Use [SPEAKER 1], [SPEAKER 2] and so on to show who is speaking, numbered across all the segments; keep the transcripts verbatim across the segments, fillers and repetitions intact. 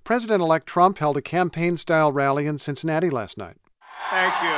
[SPEAKER 1] President-elect Trump held a campaign-style rally in Cincinnati last night.
[SPEAKER 2] Thank you.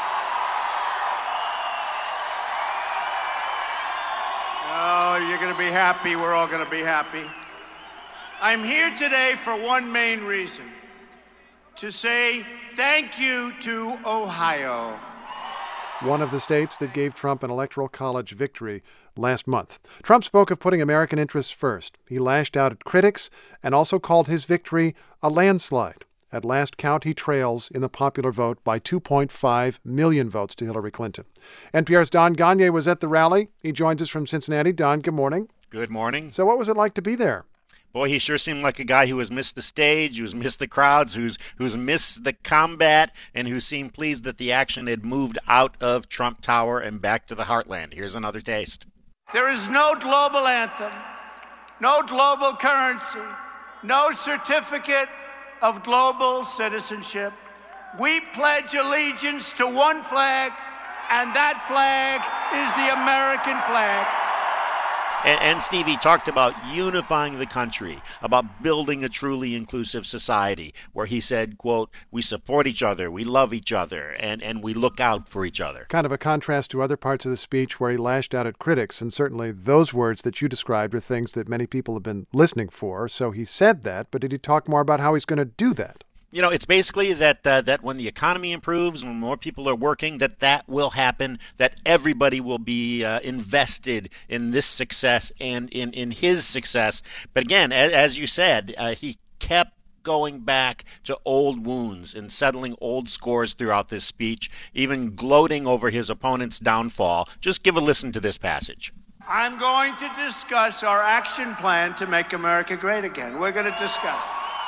[SPEAKER 2] Oh, you're going to be happy. We're all going to be happy. I'm here today for one main reason, to say thank you to Ohio.
[SPEAKER 1] One of the states that gave Trump an electoral college victory last month. Trump spoke of putting American interests first. He lashed out at critics and also called his victory a landslide. At last count, he trails in the popular vote by two point five million votes to Hillary Clinton. N P R's Don Gonyea was at the rally. He joins us from Cincinnati. Don, good morning.
[SPEAKER 3] Good morning.
[SPEAKER 1] So what was it like to be there?
[SPEAKER 3] Boy, he sure seemed like a guy who has missed the stage, who's missed the crowds, who's who's missed the combat, and who seemed pleased that the action had moved out of Trump Tower and back to the heartland. Here's another taste.
[SPEAKER 2] There is no global anthem, no global currency, no certificate of global citizenship. We pledge allegiance to one flag, and that flag is the American flag.
[SPEAKER 3] And, and Stevie talked about unifying the country, about building a truly inclusive society, where he said, quote, we support each other, we love each other, and, and we look out for each other.
[SPEAKER 1] Kind of a contrast to other parts of the speech where he lashed out at critics, and certainly those words that you described are things that many people have been listening for. So he said that, but did he talk more about how he's going to do that?
[SPEAKER 3] You know, it's basically that uh, that when the economy improves, when more people are working, that that will happen, that everybody will be uh, invested in this success and in, in his success. But again, as, as you said, uh, he kept going back to old wounds and settling old scores throughout this speech, even gloating over his opponent's downfall. Just give a listen to this passage.
[SPEAKER 2] I'm going to discuss our action plan to make America great again. We're going to discuss.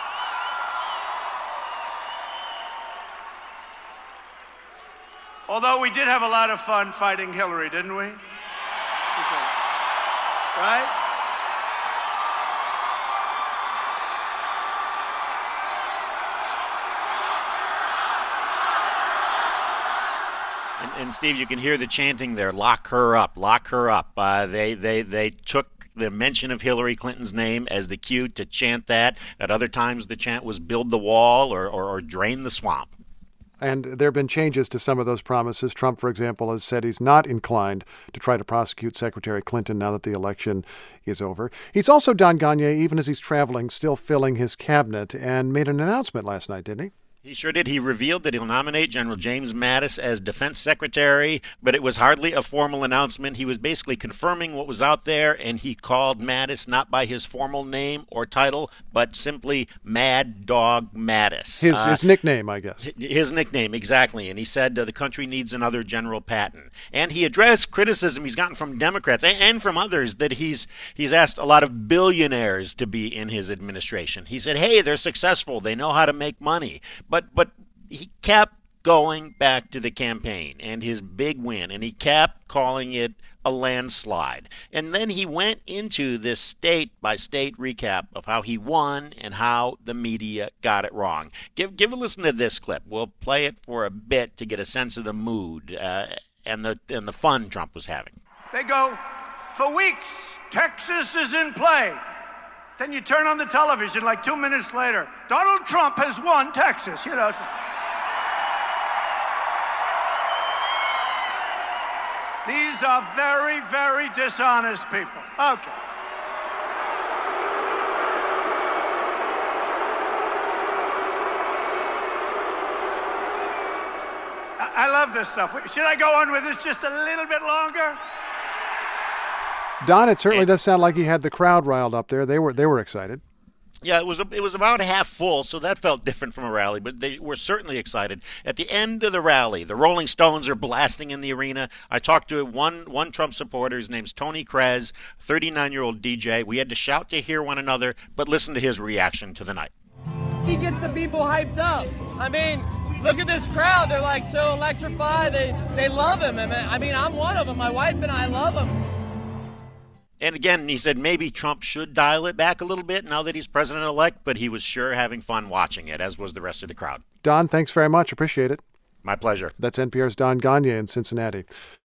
[SPEAKER 2] Although we did have a lot of fun fighting Hillary, didn't we? Okay. Right?
[SPEAKER 3] And, and Steve, you can hear the chanting there. Lock her up, lock her up. Uh, they, they, they took the mention of Hillary Clinton's name as the cue to chant that. At other times, the chant was build the wall or, or, or drain the swamp.
[SPEAKER 1] And there have been changes to some of those promises. Trump, for example, has said he's not inclined to try to prosecute Secretary Clinton now that the election is over. He's also, Don Gonyea, even as he's traveling, still filling his cabinet and made an announcement last night, didn't he?
[SPEAKER 3] He sure did. He revealed that he'll nominate General James Mattis as Defense Secretary, but it was hardly a formal announcement. He was basically confirming what was out there, and he called Mattis not by his formal name or title, but simply Mad Dog Mattis.
[SPEAKER 1] His,
[SPEAKER 3] uh,
[SPEAKER 1] his nickname, I guess.
[SPEAKER 3] His nickname, exactly. And he said uh, the country needs another General Patton. And he addressed criticism he's gotten from Democrats and, and from others that he's he's asked a lot of billionaires to be in his administration. He said, hey, they're successful. They know how to make money. But but he kept going back to the campaign and his big win, and he kept calling it a landslide. And then he went into this state-by-state recap of how he won and how the media got it wrong. Give give a listen to this clip. We'll play it for a bit to get a sense of the mood uh, and the and the fun Trump was having.
[SPEAKER 2] They go, for weeks, Texas is in play. Then you turn on the television like two minutes later. Donald Trump has won Texas, you know. These are very, very dishonest people. Okay. I, I love this stuff. Should I go on with this just a little bit longer?
[SPEAKER 1] Don, it certainly does sound like he had the crowd riled up there. They were they were excited.
[SPEAKER 3] Yeah, it was a, it was about half full, so that felt different from a rally, but they were certainly excited. At the end of the rally, the Rolling Stones are blasting in the arena. I talked to one one Trump supporter. His name's Tony Krez, thirty-nine-year-old D J. We had to shout to hear one another, but listen to his reaction to the night.
[SPEAKER 4] He gets the people hyped up. I mean, look at this crowd. They're like so electrified. They they love him. I mean, I'm one of them. My wife and I love him.
[SPEAKER 3] And again, he said maybe Trump should dial it back a little bit now that he's president-elect, but he was sure having fun watching it, as was the rest of the crowd.
[SPEAKER 1] Don, thanks very much. Appreciate it.
[SPEAKER 3] My pleasure.
[SPEAKER 1] That's N P R's Don Gonyea in Cincinnati.